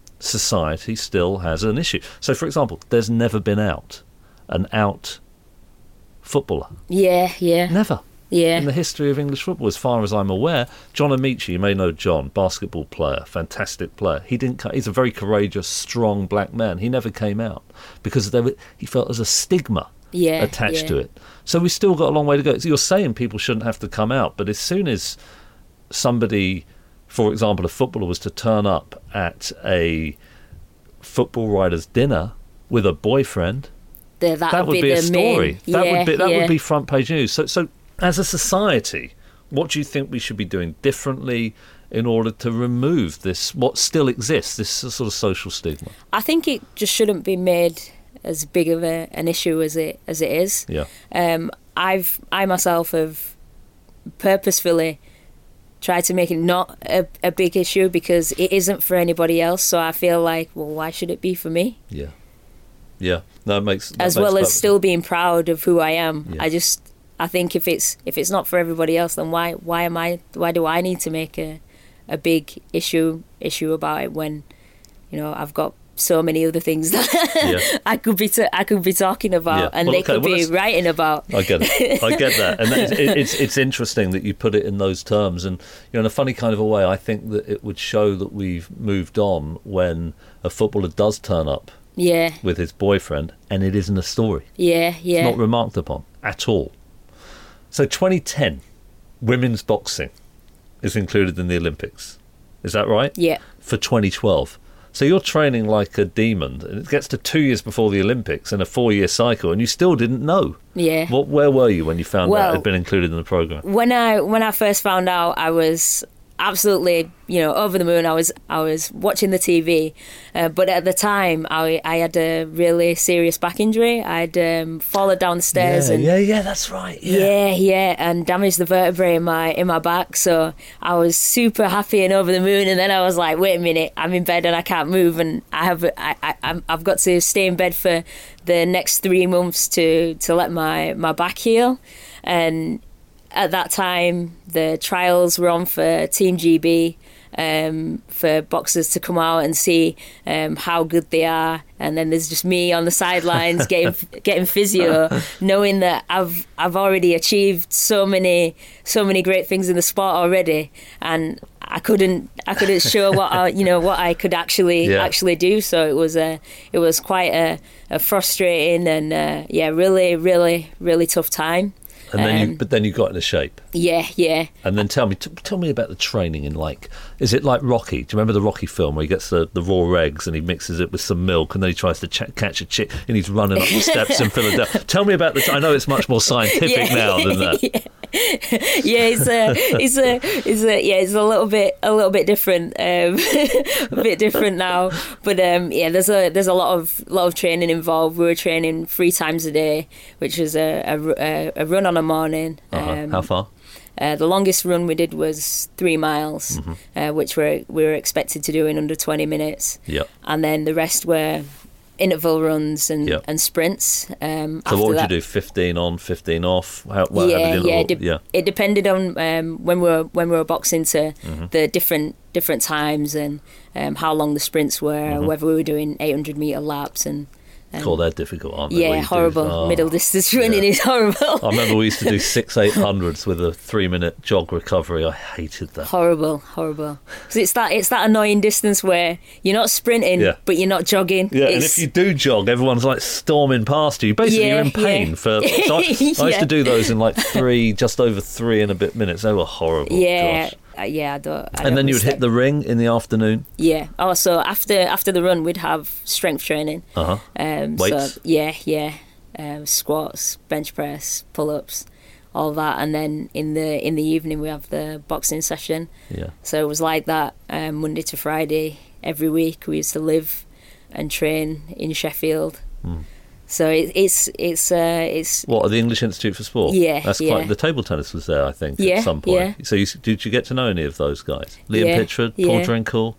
society still has an issue? So, for example, there's never been out an out footballer. yeah, yeah, Never. yeah. In the history of English football, as far as I'm aware. John Amici, you may know John, basketball player, fantastic player. He didn't. co- He's a very courageous, strong black man. He never came out because there, were- he felt there was a stigma Yeah, attached yeah. to it. So we still got a long way to go. So you're saying people shouldn't have to come out, but as soon as somebody, for example, a footballer was to turn up at a football writer's dinner with a boyfriend, The- that, that would be, be a the story. Main, that yeah, would be that yeah. would be front page news. So, so as a society, what do you think we should be doing differently in order to remove this, what still exists, this sort of social stigma? I think it just shouldn't be made as big of a, an issue as it as it is. Yeah. Um, I've I myself have purposefully tried to make it not a, a big issue because it isn't for anybody else. So I feel like, well, why should it be for me? Yeah. Yeah. No, it makes that As makes well as perfect still being proud of who I am. Yeah. I just I think if it's if it's not for everybody else, then why why am I why do I need to make a a big issue issue about it when, you know, I've got so many other things that Yeah. I could be t- I could be talking about Yeah. and Well, they okay, could well, be let's- writing about. I get it. I get that, and that is, it, it's it's interesting that you put it in those terms. And you know, in a funny kind of a way, I think that it would show that we've moved on when a footballer does turn up Yeah, with his boyfriend, and it isn't a story. yeah, yeah. It's not remarked upon at all. So, twenty ten, women's boxing is included in the Olympics. Is that right? Yeah. For twenty twelve. So you're training like a demon, and it gets to two years before the Olympics in a four-year cycle, and you still didn't know. Yeah. What? Where were you when you found out Well- it had been included in the program? When I when I first found out, I was absolutely, you know, over the moon. I was I was watching the T V, uh, but at the time, I I had a really serious back injury. I'd um, fallen down the stairs Yeah, and yeah, yeah, that's right. Yeah. yeah, yeah, and damaged the vertebrae in my in my back. So I was super happy and over the moon. And then I was like, wait a minute, I'm in bed and I can't move, and I have I, I I'm- I've got to stay in bed for the next three months to to let my my back heal. And at that time, the trials were on for Team G B, um, for boxers to come out and see um, how good they are. And then there's just me on the sidelines getting getting physio, knowing that I've I've already achieved so many so many great things in the sport already, and I couldn't I couldn't show what I, you know what I could actually Yeah. actually do. So it was a it was quite a, a frustrating and uh, yeah really really really tough time. And then, you, Um, but then you got into shape. Yeah, yeah. And then tell me, t- tell me about the training in like, is it like Rocky? Do you remember the Rocky film where he gets the, the raw eggs and he mixes it with some milk and then he tries to ch- catch a chick and he's running up the steps in Philadelphia? Tell me about the. I know it's much more scientific Yeah. now than that. Yeah, it's a, it's a, it's a, yeah, it's a little bit, a little bit different, um, a bit different now. But um, yeah, there's a, there's a lot of, lot of training involved. We were training three times a day, which was a, a, a run on a morning. Uh-huh. Um, How far? Uh, the longest run we did was three miles, Mm-hmm. uh, which we're, we were expected to do in under twenty minutes. Yep. And then the rest were interval runs and, Yep. and sprints. Um, So after what would that, you do? Fifteen on, fifteen off? How, what, yeah, how did yeah, it, it, de- yeah. it depended on um, when we were when we were boxing to Mm-hmm. the different different times and um, how long the sprints were, Mm-hmm. whether we were doing eight hundred meter laps and. and God, they're difficult, aren't they? yeah, Where you do- horrible. oh. Middle distance running yeah. is horrible. I remember we used to do six eight hundreds with a three minute jog recovery. I hated that. Horrible, horrible. 'Cause it's that it's that annoying distance where you're not sprinting, Yeah. but you're not jogging. Yeah, and It's- if you do jog, everyone's like storming past you. Basically, Yeah, you're in pain yeah. for. So I, I used Yeah. to do those in like three, just over three and a bit minutes. They were horrible. yeah, Gosh. uh, yeah, I don't. I And don't then you would hit respect- the ring in the afternoon. Yeah. Oh, so after after the run, we'd have strength training. Uh huh. Um, Weights? So yeah, yeah, um, squats, bench press, pull ups, all that, and then in the in the evening we have the boxing session. Yeah. So it was like that um, Monday to Friday every week. We used to live and train in Sheffield. Hmm. So it, it's it's uh, it's What at the English Institute for Sport? Yeah, that's yeah. quite. The table tennis was there, I think, Yeah, at some point. yeah. So you, did you get to know any of those guys? Liam Yeah, Pitchford, Paul yeah. Drinkle.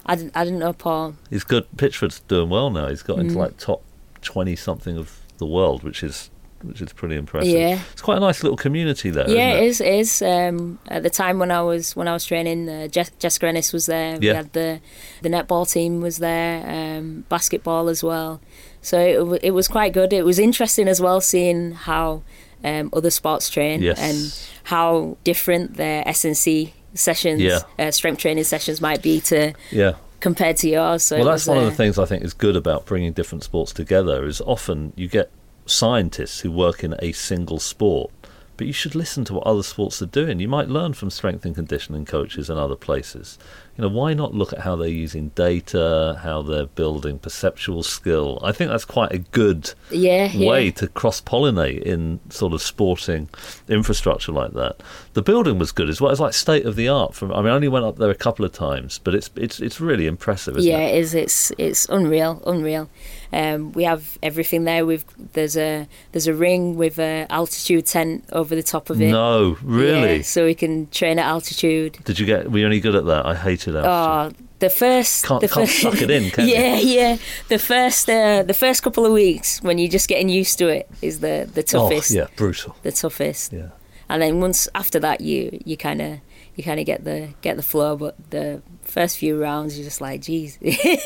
I didn't, I didn't know Paul. He's good. Pitchford's doing well now. He's got into Mm. like top twenty something of the world, which is which is pretty impressive. Yeah. It's quite a nice little community there. Yeah, isn't it is. It is. Um, at the time when I was when I was training, uh, Jess, Jessica Ennis was there. We Yeah. had the the netball team was there, um, basketball as well. So it, w- it was quite good. It was interesting as well seeing how um, other sports train Yes. and how different their S and C sessions, Yeah. uh, strength training sessions might be to Yeah. compared to yours. So Well, it that's was, one uh, of the things I think is good about bringing different sports together is often you get scientists who work in a single sport, but you should listen to what other sports are doing. You might learn from strength and conditioning coaches in other places. You know, why not look at how they're using data, how they're building perceptual skill? I think that's quite a good Yeah, yeah. way to cross-pollinate in sort of sporting infrastructure like that. The building was good as well. It's like state of the art. From I mean, I only went up there a couple of times, but it's it's it's really impressive, isn't yeah, it? it is. It's it's unreal, unreal. Um, we have everything there. We've there's a there's a ring with a altitude tent over the top of it. No, really? Yeah, so we can train at altitude. Did you get? Were you any good at that? I hated altitude. Oh, the first Can't- the can't first, suck it in, can you? yeah, yeah. The first uh, the first couple of weeks when you're just getting used to it is the the toughest. Oh, yeah, brutal. The toughest. Yeah. And then once after that, you you kind of you kind of get the get the flow. But the first few rounds, you're just like, geez.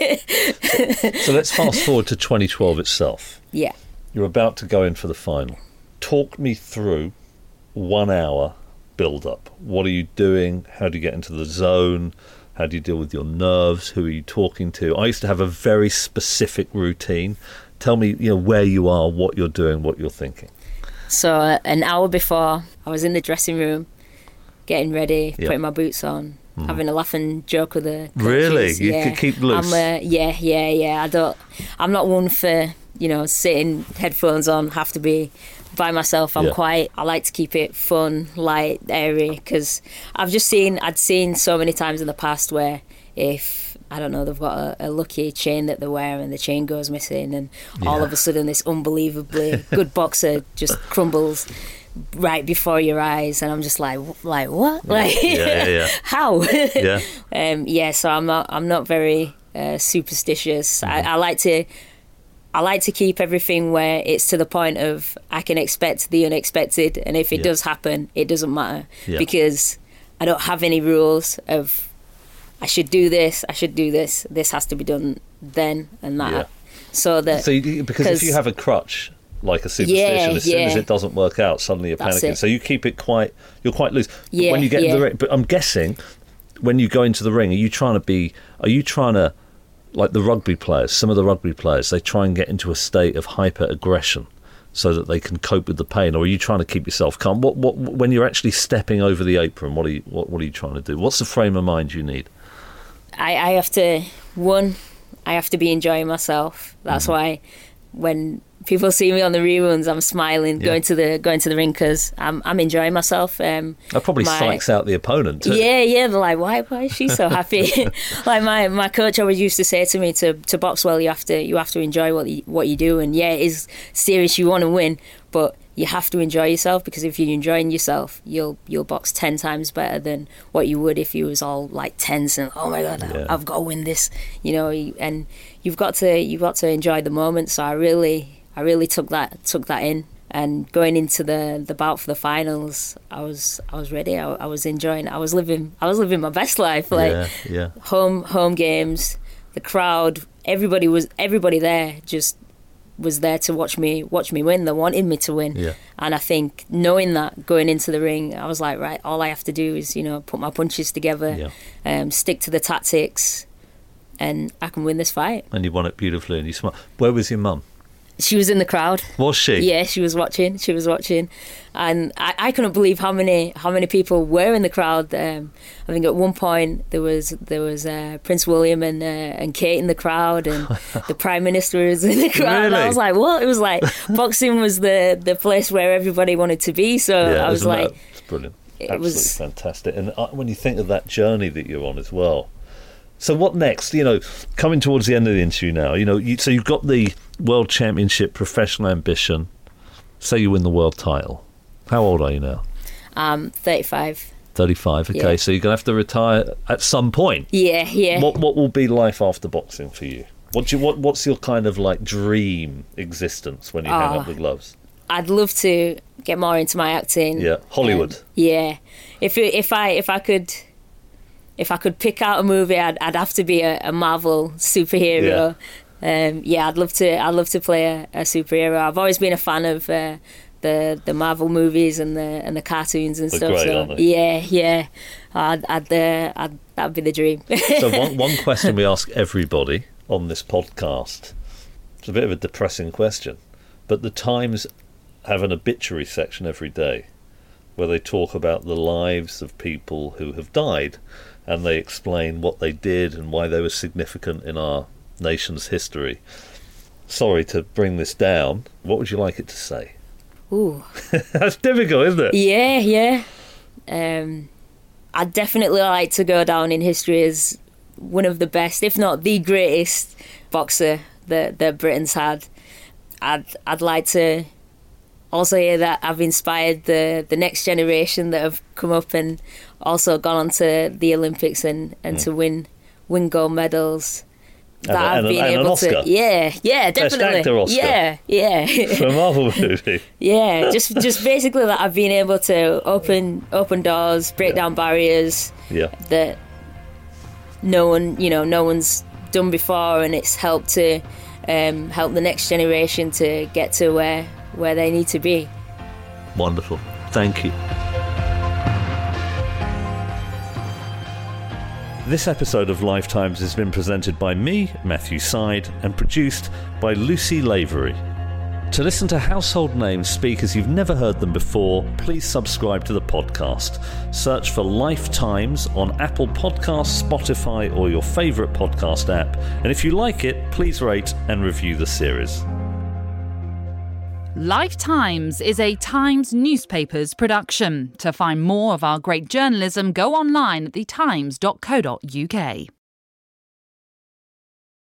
So let's fast forward to twenty twelve itself. Yeah. You're about to go in for the final. Talk me through one hour build up. What are you doing? How do you get into the zone? How do you deal with your nerves? Who are you talking to? I used to have a very specific routine. Tell me, you know, where you are, what you're doing, what you're thinking. So uh, an hour before, I was in the dressing room, getting ready, Yeah. putting my boots on, Mhm. having a laughing joke with the coaches. Really? You yeah. could keep loose? I'm, uh, yeah, yeah, yeah. I don't. I'm not one for you know sitting headphones on. Have to be by myself. I'm Yeah. quite. I like to keep it fun, light, airy, because I've just seen. I'd seen so many times in the past where if I don't know, they've got a, a lucky chain that they wear and the chain goes missing, and all Yeah. of a sudden this unbelievably good boxer just crumbles right before your eyes, and I'm just like, like what? Like, Yeah, yeah, yeah. how? Yeah. um, yeah. So I'm not, I'm not very uh, superstitious. I, I like to, I like to keep everything where it's to the point of I can expect the unexpected, and if it Yeah. does happen, it doesn't matter Yeah. because I don't have any rules of I should do this, I should do this, this has to be done then and that. Yeah. So that So you, because if you have a crutch, like a superstition, Yeah, as soon as yeah. it doesn't work out, suddenly you're That's panicking. it. So you keep it quite, you're quite loose. But Yeah, when you get in yeah. the ring, but I'm guessing when you go into the ring, are you trying to be, are you trying to, like the rugby players, some of the rugby players, they try and get into a state of hyper aggression so that they can cope with the pain, or are you trying to keep yourself calm? What, what, when you're actually stepping over the apron, what are you, what, what are you trying to do? What's the frame of mind you need? I, I have to, one, I have to be enjoying myself. That's Mm-hmm. why when people see me on the reruns, I'm smiling, Yeah. going to the going to the ring because I'm I'm enjoying myself. Um, That probably my- psychs out the opponent too. Yeah, yeah. They're like, why? Why is she so happy? Like my, my coach always used to say to me, to to box well, you have to you have to enjoy what you, what you do. And yeah, it is serious. You want to win, but you have to enjoy yourself because if you're enjoying yourself, you'll you'll box ten times better than what you would if you was all like tense and oh my god, Yeah. I've got to win this. You know, and you've got to you've got to enjoy the moment. So I really I really took that took that in. And going into the, the bout for the finals, I was I was ready. I, I was enjoying. I was living. I was living my best life. Like yeah, yeah. home home games, the crowd, everybody was everybody there just was there to watch me watch me win. They wanted me to win. Yeah. And I think knowing that going into the ring, I was like, right, all I have to do is you know put my punches together, Yeah. um, stick to the tactics, and I can win this fight. And you won it beautifully, and you smart. Where was your mum? She was in the crowd. Was she? Yeah, she was watching. She was watching, and I, I couldn't believe how many how many people were in the crowd. Um, I think at one point there was there was uh, Prince William and uh, and Kate in the crowd, and the Prime Minister was in the crowd. And Really? I was like, what? It was like boxing was the, the place where everybody wanted to be. So Yeah, I was isn't like, that- it's brilliant. it Absolutely was- fantastic. And uh, when you think of that journey that you're on as well. So what next? You know, coming towards the end of the interview now. You know, you, so you've got the World Championship professional ambition. Say you win the world title. How old are you now? um, thirty-five. thirty-five, okay. Yeah. So you're going to have to retire at some point. Yeah, yeah. What What will be life after boxing for you? What do you what What's your kind of like dream existence when you hang Oh. up the gloves? I'd love to get more into my acting. Yeah, Hollywood. Um, yeah, if it, if I if I could if I could pick out a movie, I'd I'd have to be a, a Marvel superhero. Yeah. Um, yeah, I'd love to. I'd love to play a, a superhero. I've always been a fan of uh, the the Marvel movies and the and the cartoons and They're stuff. great, so aren't they? yeah, yeah, I'd, I'd, uh, I'd that'd be the dream. So one one question we ask everybody on this podcast. It's a bit of a depressing question, but the Times have an obituary section every day where they talk about the lives of people who have died, and they explain what they did and why they were significant in our nation's history. Sorry to bring this down. What would you like it to say? Ooh. That's difficult, isn't it? Yeah, yeah. Um, I'd definitely like to go down in history as one of the best, if not the greatest boxer that, that Britain's had. I'd I'd like to also hear that I've inspired the, the next generation that have come up and also gone on to the Olympics and, and Mm. to win win gold medals. And, That I've and, been and able an Oscar. to, yeah, yeah, Best definitely, actor Oscar. yeah, yeah. For a Marvel movie. Yeah, just just basically that I've been able to open open doors, break down barriers Yeah. that no one, you know, no one's done before, and it's helped to um, help the next generation to get to where where they need to be. Wonderful. Thank you. This episode of Lifetimes has been presented by me, Matthew Side, and produced by Lucy Lavery. To listen to household names speak as you've never heard them before, please subscribe to the podcast. Search for Lifetimes on Apple Podcasts, Spotify, or your favourite podcast app. And if you like it, please rate and review the series. Lifetimes is a Times newspapers production. To find more of our great journalism, go online at the times dot co dot uk.